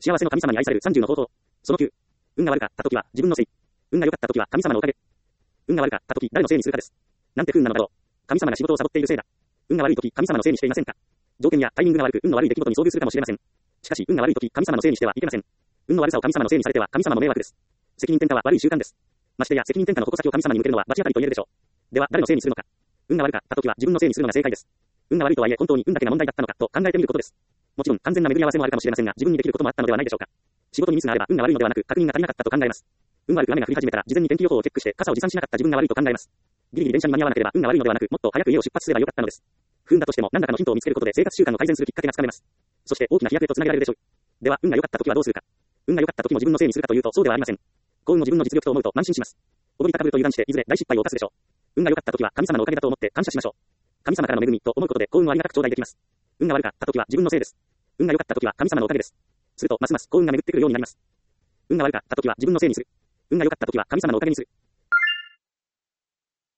幸せの神様に愛される30の方法。その9。運が悪かった時は自分のせい。運が良かった時は神様のおかげ。運が悪かった時誰のせいにするかです。なんて不運なのだろう。神様が仕事をサボっているせいだ。運が悪い時神様のせいにしていませんか。条件やタイミングが悪く運の悪い出来事に遭遇するかもしれません。しかし運が悪い時神様のせいにしてはいけません。運の悪さを神様のせいにされては神様の迷惑です。責任転嫁は悪い習慣です。ましてや責任転嫁の矛先を神様に向けるのは罰当たりと言えるでしょう。では誰のせいにするのか。運が悪かった時は自分のせいにするのが正解です。運が悪いとはいえ本当に運だけが問題だったのかと考えてみることです。もちろん完全な巡り合わせもあるかもしれませんが自分にできることもあったのではないでしょうか。仕事にミスがあれば運が悪いのではなく確認が足りなかったと考えます。運悪く雨が降り始めたら事前に天気予報をチェックして傘を持参しなかった自分が悪いと考えます。ギリギリ電車に間に合わなければ運が悪いのではなくもっと早く家を出発すればよかったのです。不運だとしても何らかのヒントを見つけることで生活習慣を改善するきっかけがつかめます。そして大きな飛躍へとつなげられるでしょう。では運が良かった時はどうするか。運が良かった時も自分のせいにするかというとそうではありません。幸運も自分の実力と思うと慢心します。踊り高ぶると油断していずれ大失敗を犯すでしょう。運が良かった時は神様のおかげだと思って感謝しましょう。神様からの恵みと思うことで幸運をありがたく頂戴できます。運が悪かった時は自分のせいです。運が良かった時は神様のおかげです。するとますます幸運が巡ってくるようになります。運が悪かった時は自分のせいにする。運が良かった時は神様のおかげにする。